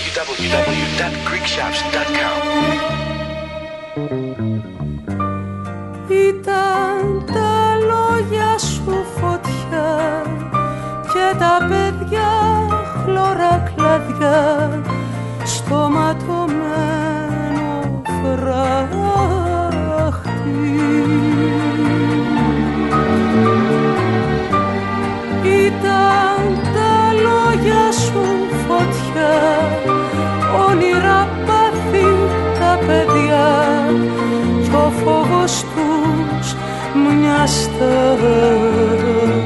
www.greekshops.com. Ήταν τα λόγια σου φωτιά και τα παιδιά χλωρά κλαδιά στο ματωμένο φράχτη. Ήταν τα λόγια σου φωτιά, όνειρα πάθη τα παιδιά κι ο φόβος τους μια στάχτη.